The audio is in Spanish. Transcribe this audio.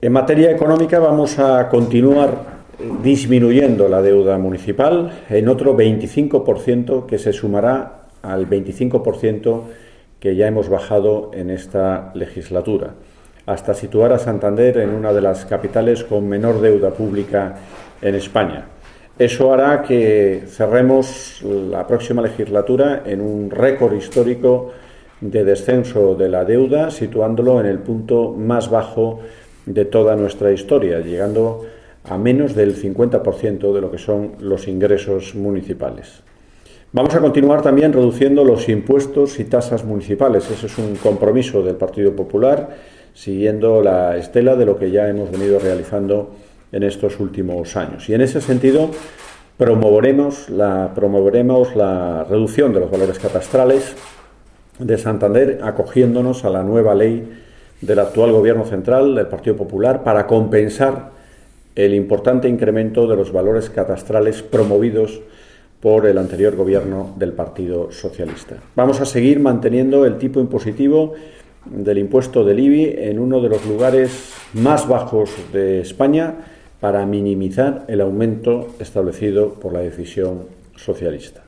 En materia económica vamos a continuar disminuyendo la deuda municipal en otro 25% que se sumará al 25% que ya hemos bajado en esta legislatura, hasta situar a Santander en una de las capitales con menor deuda pública en España. Eso hará que cerremos la próxima legislatura en un récord histórico de descenso de la deuda, situándolo en el punto más bajo de toda nuestra historia, llegando a menos del 50% de lo que son los ingresos municipales. Vamos a continuar también reduciendo los impuestos y tasas municipales. Ese es un compromiso del Partido Popular, siguiendo la estela de lo que ya hemos venido realizando en estos últimos años. Y en ese sentido promoveremos la reducción de los valores catastrales de Santander, acogiéndonos a la nueva ley del actual Gobierno central del Partido Popular para compensar el importante incremento de los valores catastrales promovidos por el anterior Gobierno del Partido Socialista. Vamos a seguir manteniendo el tipo impositivo del impuesto del IBI en uno de los lugares más bajos de España para minimizar el aumento establecido por la decisión socialista.